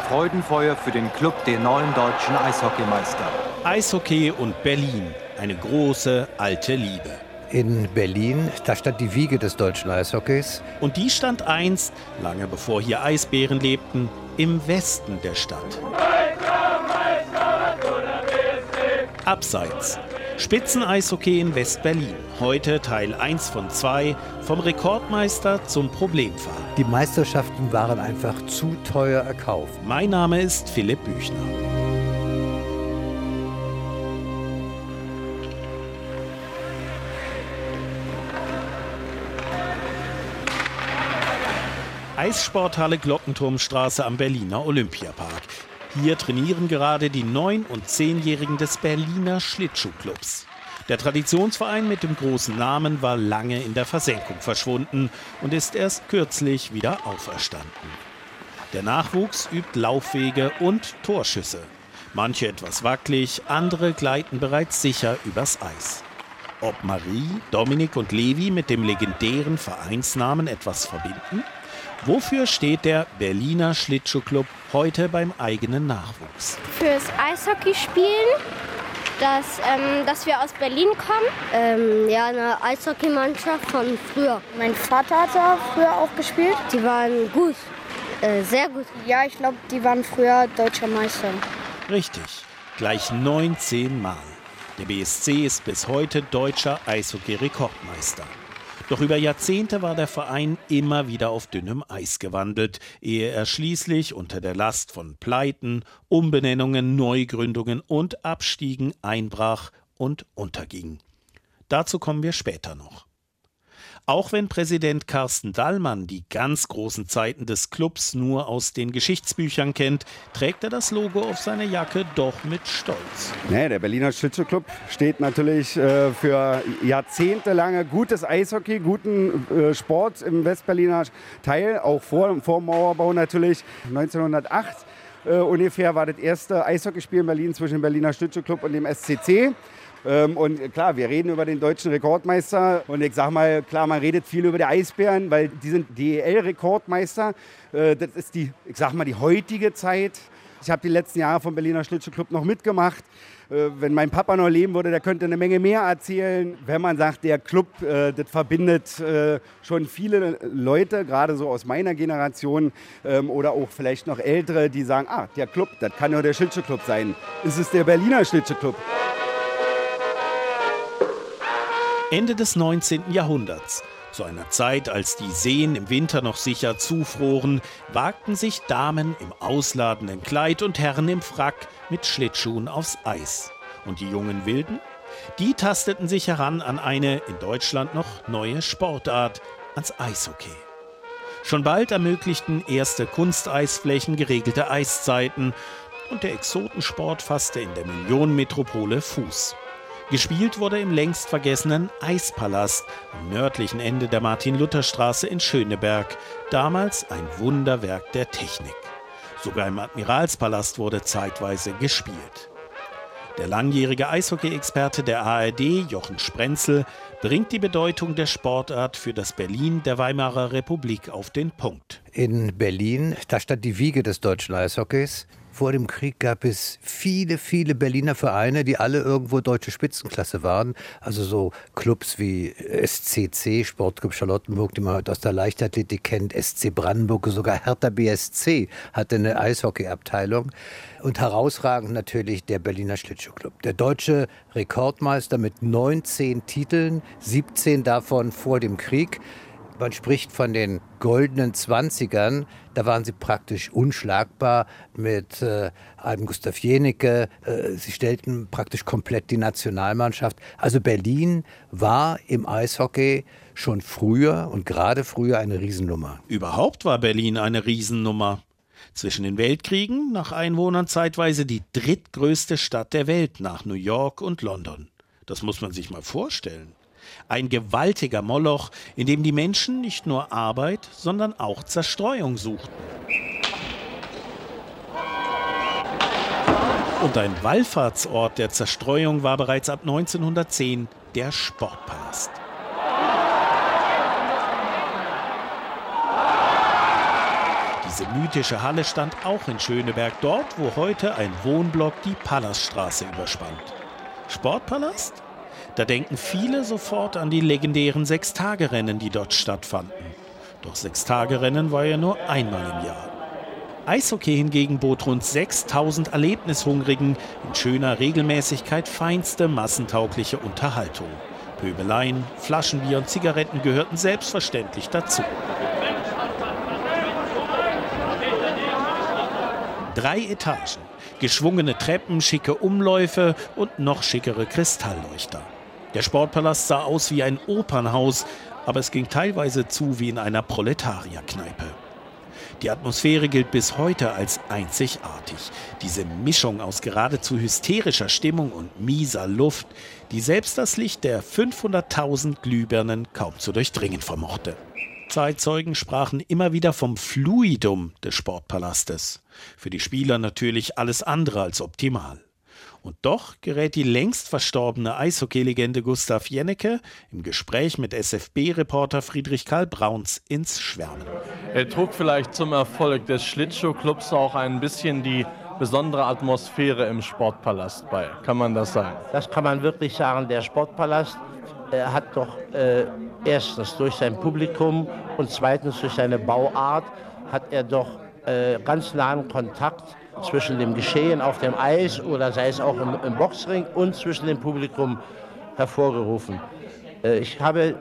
Freudenfeuer für den Club der neuen deutschen Eishockeymeister. Eishockey und Berlin, eine große alte Liebe. In Berlin, da stand die Wiege des deutschen Eishockeys. Und die stand einst, lange bevor hier Eisbären lebten, im Westen der Stadt. Abseits. Spitzeneishockey in West-Berlin. Heute Teil 1 von 2, vom Rekordmeister zum Problemfall. Die Meisterschaften waren einfach zu teuer erkauft. Mein Name ist Philipp Büchner. Eissporthalle Glockenturmstraße am Berliner Olympiapark. Hier trainieren gerade die 9- und 10-Jährigen des Berliner Schlittschuhclubs. Der Traditionsverein mit dem großen Namen war lange in der Versenkung verschwunden und ist erst kürzlich wieder auferstanden. Der Nachwuchs übt Laufwege und Torschüsse. Manche etwas wackelig, andere gleiten bereits sicher übers Eis. Ob Marie, Dominik und Levi mit dem legendären Vereinsnamen etwas verbinden? Wofür steht der Berliner Schlittschuhclub heute beim eigenen Nachwuchs? Fürs Eishockeyspielen, dass wir aus Berlin kommen. Ja, eine Eishockeymannschaft von früher. Mein Vater hat da früher auch gespielt. Die waren gut, sehr gut. Ja, ich glaube, die waren früher deutscher Meister. Richtig, gleich 19 Mal. Der BSC ist bis heute deutscher Eishockey-Rekordmeister. Doch über Jahrzehnte war der Verein immer wieder auf dünnem Eis gewandelt, ehe er schließlich unter der Last von Pleiten, Umbenennungen, Neugründungen und Abstiegen einbrach und unterging. Dazu kommen wir später noch. Auch wenn Präsident Carsten Dallmann die ganz großen Zeiten des Clubs nur aus den Geschichtsbüchern kennt, trägt er das Logo auf seiner Jacke doch mit Stolz. Nee, der Berliner Schlittschuhclub steht natürlich für jahrzehntelange gutes Eishockey, guten Sport im Westberliner Teil, auch vor Mauerbau natürlich. 1908 ungefähr war das erste Eishockeyspiel in Berlin zwischen dem Berliner Schlittschuhclub und dem SCC. Und klar, wir reden über den deutschen Rekordmeister und ich sag mal, klar, man redet viel über die Eisbären, weil die sind DEL-Rekordmeister. Das ist die heutige Zeit. Ich habe die letzten Jahre vom Berliner Schlittschuhclub noch mitgemacht. Wenn mein Papa noch leben würde, der könnte eine Menge mehr erzählen. Wenn man sagt, der Club, das verbindet schon viele Leute, gerade so aus meiner Generation oder auch vielleicht noch Ältere, die sagen, der Club, das kann ja der Schlittschuhclub sein. Ist es der Berliner Schlittschuhclub? Ende des 19. Jahrhunderts, zu einer Zeit, als die Seen im Winter noch sicher zufroren, wagten sich Damen im ausladenden Kleid und Herren im Frack mit Schlittschuhen aufs Eis. Und die jungen Wilden? Die tasteten sich heran an eine in Deutschland noch neue Sportart, ans Eishockey. Schon bald ermöglichten erste Kunsteisflächen geregelte Eiszeiten und der Exotensport fasste in der Millionenmetropole Fuß. Gespielt wurde im längst vergessenen Eispalast am nördlichen Ende der Martin-Luther-Straße in Schöneberg, damals ein Wunderwerk der Technik. Sogar im Admiralspalast wurde zeitweise gespielt. Der langjährige Eishockey-Experte der ARD, Jochen Sprenzel, bringt die Bedeutung der Sportart für das Berlin der Weimarer Republik auf den Punkt. In Berlin, da stand die Wiege des deutschen Eishockeys. Vor dem Krieg gab es viele, viele Berliner Vereine, die alle irgendwo deutsche Spitzenklasse waren. Also so Clubs wie SCC, Sportclub Charlottenburg, die man heute aus der Leichtathletik kennt, SC Brandenburg, sogar Hertha BSC hatte eine Eishockeyabteilung. Und herausragend natürlich der Berliner Schlittschuhclub. Der deutsche Rekordmeister mit 19 Titeln, 17 davon vor dem Krieg. Man spricht von den goldenen 20ern, da waren sie praktisch unschlagbar mit einem Gustav Jenicke. Sie stellten praktisch komplett die Nationalmannschaft. Also Berlin war im Eishockey schon früher und gerade früher eine Riesennummer. Überhaupt war Berlin eine Riesennummer. Zwischen den Weltkriegen nach Einwohnern zeitweise die drittgrößte Stadt der Welt nach New York und London. Das muss man sich mal vorstellen. Ein gewaltiger Moloch, in dem die Menschen nicht nur Arbeit, sondern auch Zerstreuung suchten. Und ein Wallfahrtsort der Zerstreuung war bereits ab 1910 der Sportpalast. Die Diese mythische Halle stand auch in Schöneberg, dort, wo heute ein Wohnblock die Pallasstraße überspannt. Sportpalast? Da denken viele sofort an die legendären Sechstagerennen, die dort stattfanden. Doch Sechstagerennen war ja nur einmal im Jahr. Eishockey hingegen bot rund 6.000 Erlebnishungrigen in schöner Regelmäßigkeit feinste massentaugliche Unterhaltung. Pöbeleien, Flaschenbier und Zigaretten gehörten selbstverständlich dazu. 3 Etagen, geschwungene Treppen, schicke Umläufe und noch schickere Kristallleuchter. Der Sportpalast sah aus wie ein Opernhaus, aber es ging teilweise zu wie in einer Proletarierkneipe. Die Atmosphäre gilt bis heute als einzigartig. Diese Mischung aus geradezu hysterischer Stimmung und mieser Luft, die selbst das Licht der 500.000 Glühbirnen kaum zu durchdringen vermochte. Zeitzeugen sprachen immer wieder vom Fluidum des Sportpalastes. Für die Spieler natürlich alles andere als optimal. Und doch gerät die längst verstorbene Eishockey-Legende Gustav Jennecke im Gespräch mit SFB-Reporter Friedrich Karl Brauns ins Schwärmen. Er trug vielleicht zum Erfolg des Schlittschuhclubs auch ein bisschen die besondere Atmosphäre im Sportpalast bei. Kann man das sagen? Das kann man wirklich sagen. Der Sportpalast hat doch erstens durch sein Publikum und zweitens durch seine Bauart hat er doch ganz nahen Kontakt zwischen dem Geschehen auf dem Eis oder sei es auch im Boxring und zwischen dem Publikum hervorgerufen. Ich habe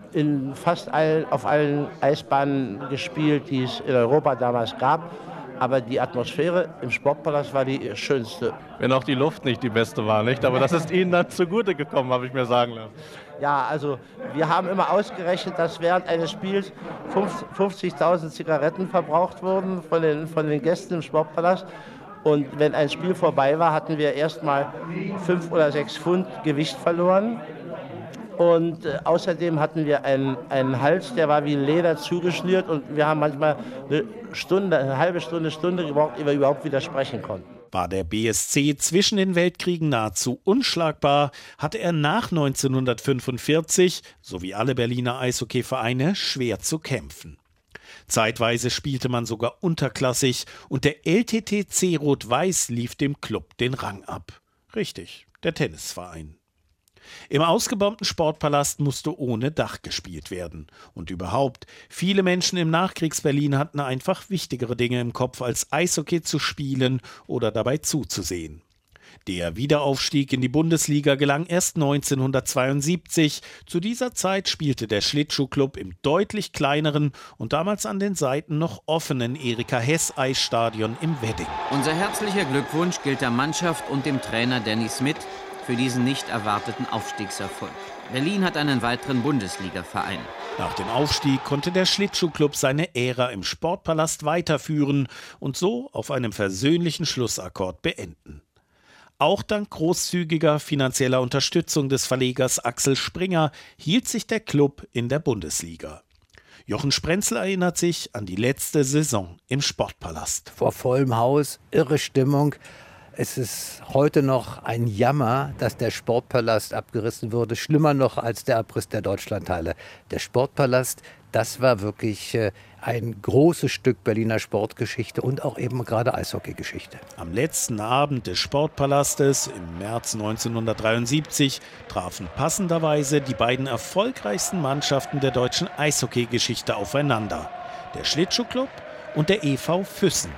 auf allen Eisbahnen gespielt, die es in Europa damals gab. Aber die Atmosphäre im Sportpalast war die schönste. Wenn auch die Luft nicht die beste war, nicht? Aber das ist Ihnen dann zugute gekommen, habe ich mir sagen lassen. Ja, also wir haben immer ausgerechnet, dass während eines Spiels 50.000 Zigaretten verbraucht wurden von den Gästen im Sportpalast. Und wenn ein Spiel vorbei war, hatten wir erst mal 5 oder 6 Pfund Gewicht verloren. Und außerdem hatten wir einen Hals, der war wie Leder zugeschnürt. Und wir haben manchmal eine halbe Stunde gebraucht, ehe wir überhaupt wieder sprechen konnten. War der BSC zwischen den Weltkriegen nahezu unschlagbar, hatte er nach 1945, so wie alle Berliner Eishockeyvereine, schwer zu kämpfen. Zeitweise spielte man sogar unterklassig und der LTTC Rot-Weiß lief dem Club den Rang ab. Richtig, der Tennisverein. Im ausgebombten Sportpalast musste ohne Dach gespielt werden. Und überhaupt, viele Menschen im Nachkriegs-Berlin hatten einfach wichtigere Dinge im Kopf, als Eishockey zu spielen oder dabei zuzusehen. Der Wiederaufstieg in die Bundesliga gelang erst 1972. Zu dieser Zeit spielte der Schlittschuhclub im deutlich kleineren und damals an den Seiten noch offenen Erika-Hess-Eisstadion im Wedding. Unser herzlicher Glückwunsch gilt der Mannschaft und dem Trainer Danny Smith für diesen nicht erwarteten Aufstiegserfolg. Berlin hat einen weiteren Bundesliga-Verein. Nach dem Aufstieg konnte der Schlittschuhclub seine Ära im Sportpalast weiterführen und so auf einem versöhnlichen Schlussakkord beenden. Auch dank großzügiger finanzieller Unterstützung des Verlegers Axel Springer hielt sich der Club in der Bundesliga. Jochen Sprenzel erinnert sich an die letzte Saison im Sportpalast. Vor vollem Haus, irre Stimmung. Es ist heute noch ein Jammer, dass der Sportpalast abgerissen wurde. Schlimmer noch als der Abriss der Deutschlandhalle. Der Sportpalast, das war wirklich ein großes Stück Berliner Sportgeschichte und auch eben gerade Eishockeygeschichte. Am letzten Abend des Sportpalastes im März 1973 trafen passenderweise die beiden erfolgreichsten Mannschaften der deutschen Eishockeygeschichte aufeinander. Der Schlittschuhclub und der EV Füssen.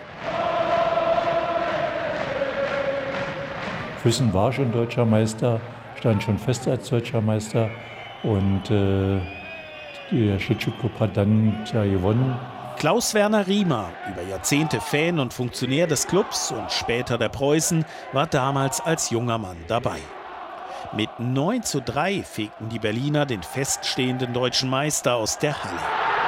Füssen war schon deutscher Meister, stand schon fest als deutscher Meister und der Schlittschuhclub hat dann gewonnen. Klaus-Werner Riemer, über Jahrzehnte Fan und Funktionär des Clubs und später der Preußen, war damals als junger Mann dabei. Mit 9:3 fegten die Berliner den feststehenden deutschen Meister aus der Halle.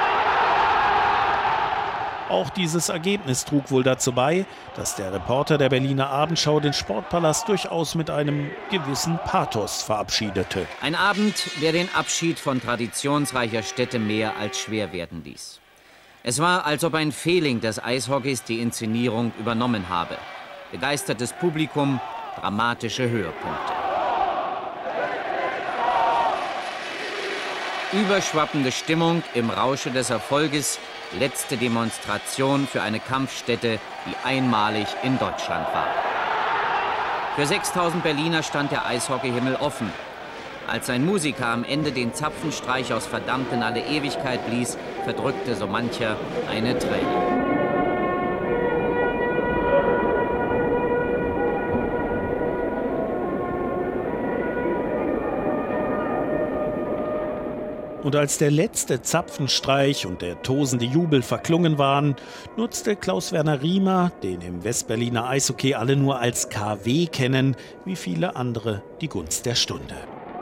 Auch dieses Ergebnis trug wohl dazu bei, dass der Reporter der Berliner Abendschau den Sportpalast durchaus mit einem gewissen Pathos verabschiedete. Ein Abend, der den Abschied von traditionsreicher Stätte mehr als schwer werden ließ. Es war, als ob ein Fehling des Eishockeys die Inszenierung übernommen habe. Begeistertes Publikum, dramatische Höhepunkte. Überschwappende Stimmung im Rausche des Erfolges, letzte Demonstration für eine Kampfstätte, die einmalig in Deutschland war. Für 6000 Berliner stand der Eishockeyhimmel offen. Als ein Musiker am Ende den Zapfenstreich aus Verdammt in alle Ewigkeit blies, verdrückte so mancher eine Träne. Und als der letzte Zapfenstreich und der tosende Jubel verklungen waren, nutzte Klaus-Werner Riemer, den im Westberliner Eishockey alle nur als KW kennen, wie viele andere die Gunst der Stunde.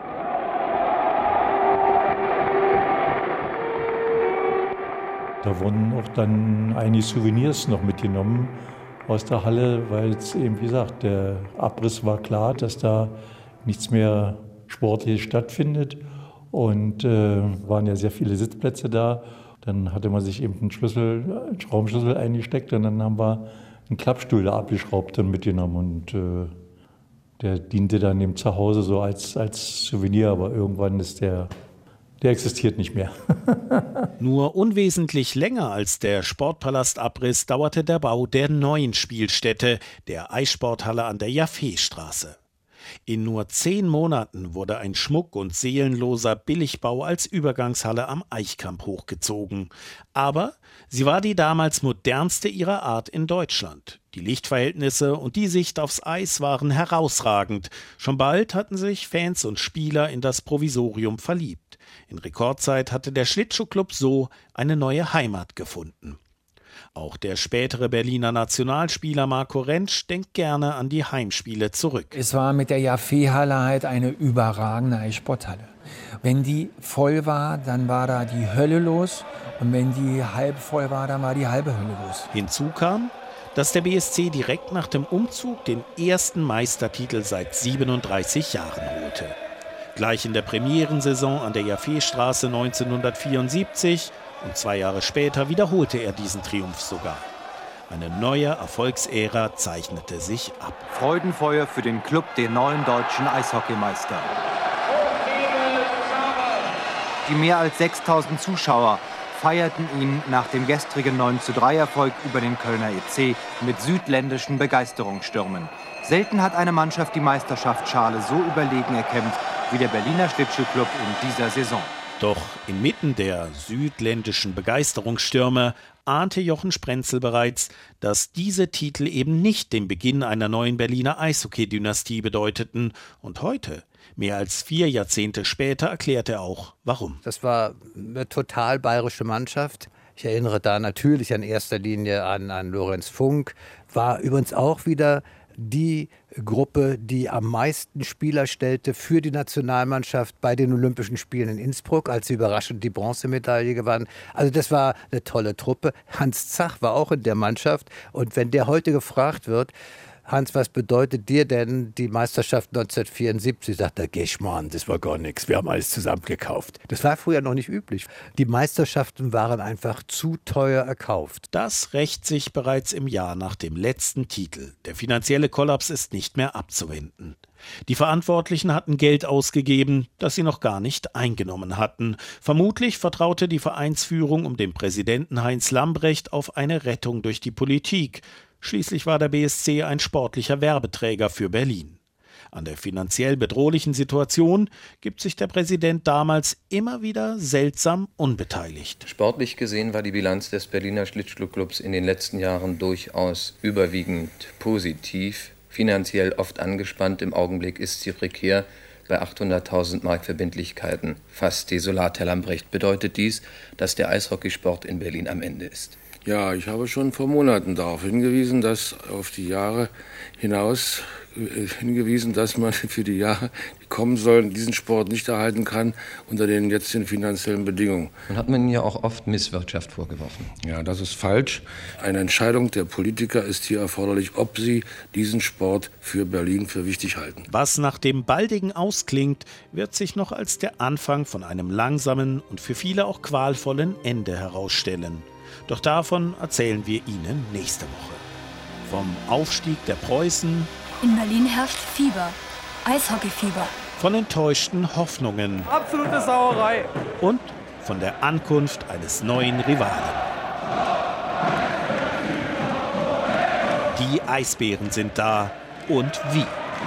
Da wurden auch dann einige Souvenirs noch mitgenommen aus der Halle, weil es eben, wie gesagt, der Abriss war klar, dass da nichts mehr Sportliches stattfindet. Und waren ja sehr viele Sitzplätze da. Dann hatte man sich eben einen Schraubenschlüssel eingesteckt und dann haben wir einen Klappstuhl da abgeschraubt und mitgenommen. Und der diente dann eben zu Hause so als Souvenir, aber irgendwann ist der existiert nicht mehr. Nur unwesentlich länger als der Sportpalastabriss dauerte der Bau der neuen Spielstätte, der Eissporthalle an der Jaffeestraße. In nur 10 Monaten wurde ein schmuck- und seelenloser Billigbau als Übergangshalle am Eichkamp hochgezogen. Aber sie war die damals modernste ihrer Art in Deutschland. Die Lichtverhältnisse und die Sicht aufs Eis waren herausragend. Schon bald hatten sich Fans und Spieler in das Provisorium verliebt. In Rekordzeit hatte der Schlittschuhclub so eine neue Heimat gefunden. Auch der spätere Berliner Nationalspieler Marco Rentsch denkt gerne an die Heimspiele zurück. Es war mit der Jaffeehalle halt eine überragende Eissporthalle. Wenn die voll war, dann war da die Hölle los. Und wenn die halb voll war, dann war die halbe Hölle los. Hinzu kam, dass der BSC direkt nach dem Umzug den ersten Meistertitel seit 37 Jahren holte. Gleich in der Premierensaison an der Jaffeestraße 1974 und 2 Jahre später wiederholte er diesen Triumph sogar. Eine neue Erfolgsära zeichnete sich ab. Freudenfeuer für den Club der neuen deutschen Eishockeymeister. Die mehr als 6000 Zuschauer feierten ihn nach dem gestrigen 9:3-Erfolg über den Kölner EC mit südländischen Begeisterungsstürmen. Selten hat eine Mannschaft die Meisterschaftsschale so überlegen erkämpft wie der Berliner Schlittschuhclub in dieser Saison. Doch inmitten der südländischen Begeisterungsstürme ahnte Jochen Sprenzel bereits, dass diese Titel eben nicht den Beginn einer neuen Berliner Eishockey-Dynastie bedeuteten. Und heute, mehr als 4 Jahrzehnte später, erklärt er auch, warum. Das war eine total bayerische Mannschaft. Ich erinnere da natürlich in erster Linie an Lorenz Funk. War übrigens auch wieder die Gruppe, die am meisten Spieler stellte für die Nationalmannschaft bei den Olympischen Spielen in Innsbruck, als sie überraschend die Bronzemedaille gewann. Also das war eine tolle Truppe. Hans Zach war auch in der Mannschaft. Und wenn der heute gefragt wird, Hans, was bedeutet dir denn die Meisterschaft 1974? Sagt er, Geschmarrn, das war gar nichts, wir haben alles zusammen gekauft. Das war früher noch nicht üblich. Die Meisterschaften waren einfach zu teuer erkauft. Das rächt sich bereits im Jahr nach dem letzten Titel. Der finanzielle Kollaps ist nicht mehr abzuwenden. Die Verantwortlichen hatten Geld ausgegeben, das sie noch gar nicht eingenommen hatten. Vermutlich vertraute die Vereinsführung um den Präsidenten Heinz Lambrecht auf eine Rettung durch die Politik. Schließlich war der BSC ein sportlicher Werbeträger für Berlin. An der finanziell bedrohlichen Situation gibt sich der Präsident damals immer wieder seltsam unbeteiligt. Sportlich gesehen war die Bilanz des Berliner Schlittschuhclubs in den letzten Jahren durchaus überwiegend positiv. Finanziell oft angespannt, im Augenblick ist sie prekär. Bei 800.000 Mark Verbindlichkeiten fast desolat. Herr Lambrecht, bedeutet dies, dass der Eishockeysport in Berlin am Ende ist? Ja, ich habe schon vor Monaten darauf hingewiesen, dass auf die Jahre hinaus dass man für die Jahre, die kommen sollen, diesen Sport nicht erhalten kann unter den jetzigen finanziellen Bedingungen. Dann hat man ja auch oft Misswirtschaft vorgeworfen. Ja, das ist falsch. Eine Entscheidung der Politiker ist hier erforderlich, ob sie diesen Sport für Berlin für wichtig halten. Was nach dem baldigen Ausklingt, wird sich noch als der Anfang von einem langsamen und für viele auch qualvollen Ende herausstellen. Doch davon erzählen wir Ihnen nächste Woche. Vom Aufstieg der Preußen. In Berlin herrscht Fieber. Eishockeyfieber. von enttäuschten Hoffnungen. Absolute Sauerei. Und von der Ankunft eines neuen Rivalen. Die Eisbären sind da und wie.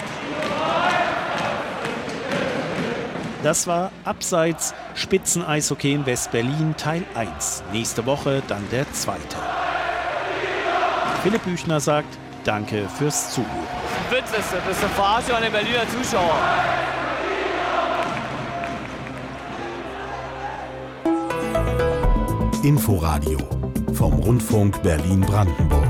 Das war Abseits Spitzeneishockey in West-Berlin Teil 1. Nächste Woche dann der zweite. Philipp Büchner sagt Danke fürs Zuhören. Das ist eine Verarsche an den Berliner Zuschauer. Inforadio vom Rundfunk Berlin-Brandenburg.